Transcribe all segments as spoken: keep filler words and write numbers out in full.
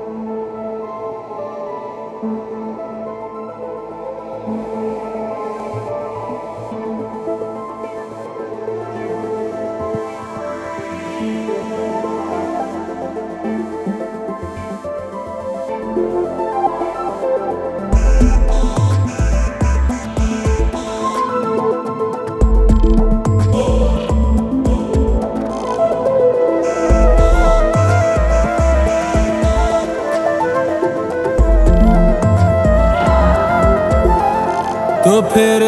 तो फिर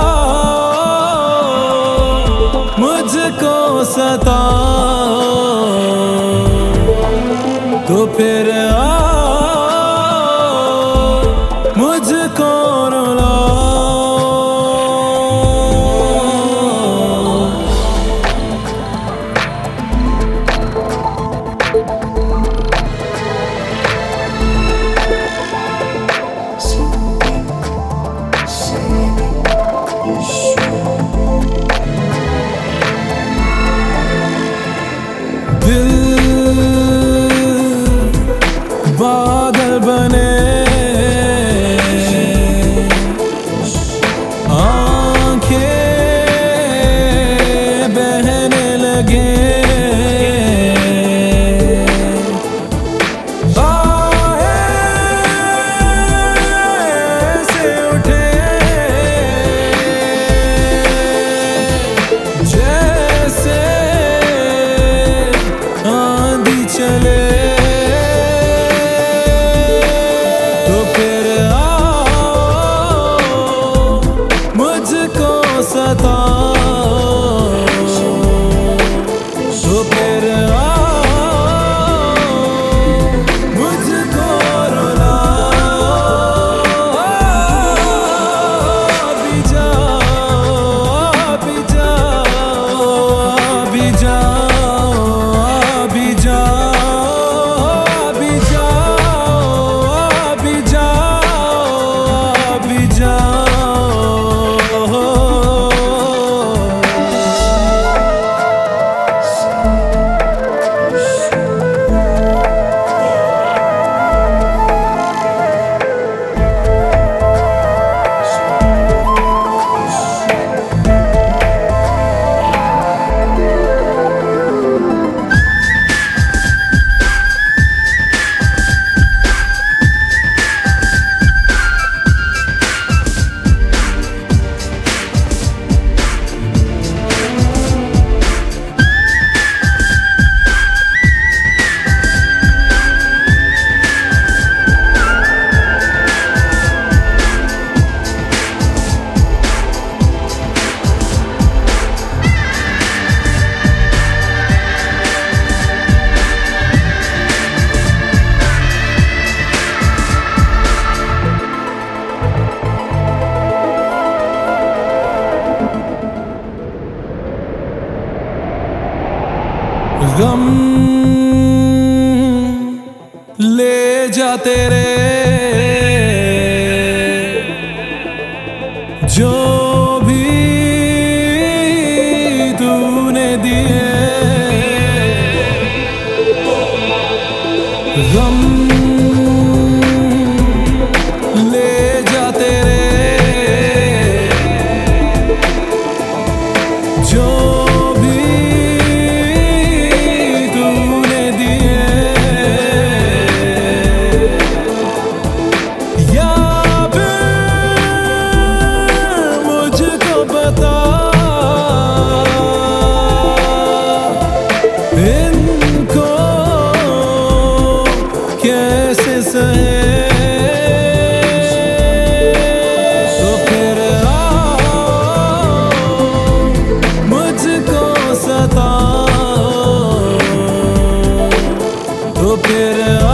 आओ मुझको सताओ, तो फिर आओ मुझको रुलाओ। दिल बादल बने, आंखें बहने लगे, ऐसे उठे जैसे आंधी चले। तो फिर आओ मुझको सताओ, तो फिर आओ मुझको रुलाओ। अभी जाओ, अभी जाओ, अभी जाओ, अभी जाओ, अभी जाओ, अभी जाओ, अभी जाओ। गम ले जा तेरे जो भी तूने दिए, गम ले जा तेरे जो इनको कैसे सहे। तो फिर आओ मुझको सताओ, तो फिर